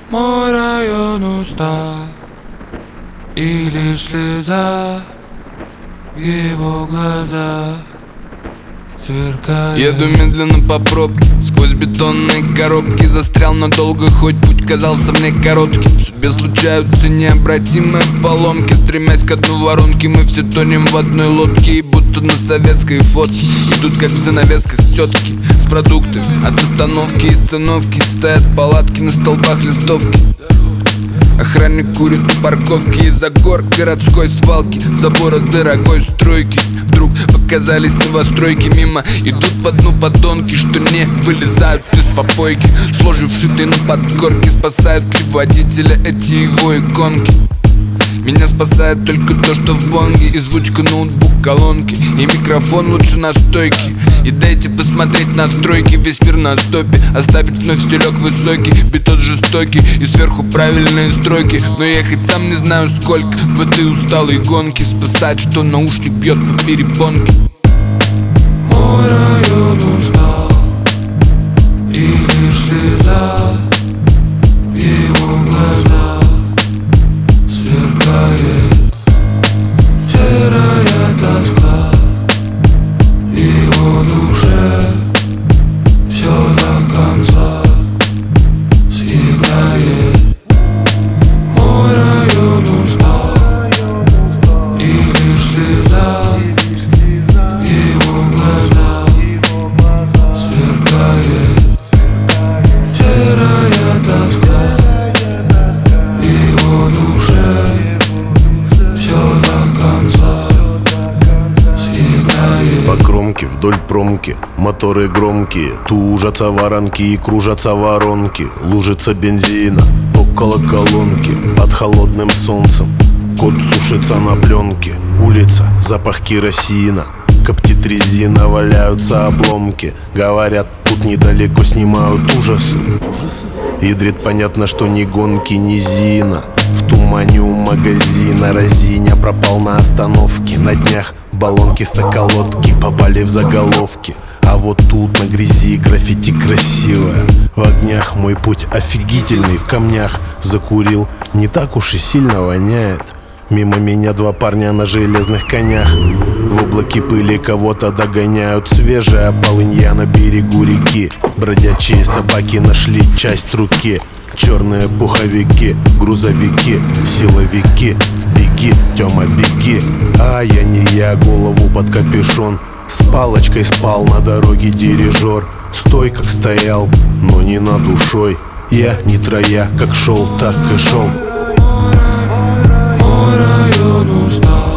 Мой район устал, и лишь слеза в его глазах сверкает. Еду медленно по пробке, сквозь бетонные коробки. Застрял надолго, хоть путь казался мне коротким. В судьбе случаются необратимые поломки. Стремясь к дну воронки, мы все тонем в одной лодке. И будто на советской фотке идут, как в занавесках, тетки с продуктами. От остановки и сценовки стоят палатки, на столбах листовки. Охранник курит у парковки, из-за гор городской свалки, забора дорогой стройки. Вдруг показались новостройки, мимо идут по дну подонки, что не вылезают из попойки. Сложив вшитые на подкорке, спасают ли водителя эти его иконки? Меня спасает только то, что в бонге и звучка ноутбук колонки, и микрофон лучше на стойке. И дайте посмотреть настройки, весь мир на стопе. Оставить вновь стелек высокий, битос жестокий, и сверху правильные строки. Но ехать сам не знаю сколько в этой усталой гонке. Спасать, что наушник бьет по перепонке. Мой район устал, и лишь слеза в его глазах сверкает. Серая тоска в его душе все до конца съедает. Мой район устал, и лишь слеза в его глазах сверкает. Серая тоска в его душе все до конца съедает. По кромке вдоль промки моторы громкие, тужатся воронки и кружатся воронки. Лужица бензина около колонки под холодным солнцем. Кот сушится на пленке. Улица, запах керосина, коптит резина, валяются обломки. Говорят, тут недалеко снимают ужасы. Ядрит понятно, что ни гонки, ни Зина. В тумане у магазина разиня пропал на остановке. На днях баллонки с околотки попали в заголовки. А вот тут на грязи граффити красивое. В огнях мой путь офигительный, в камнях закурил, не так уж и сильно воняет. Мимо меня два парня на железных конях, в облаке пыли кого-то догоняют. Свежая полынья на берегу реки, бродячие собаки нашли часть руки. Черные пуховики, грузовики, силовики. Беги, Тёма, беги. А я не я, голову под капюшон. С палочкой спал на дороге дирижер. Стой, как стоял, но не над душой. Я не троя, как шел, так и шел. Мой район устал,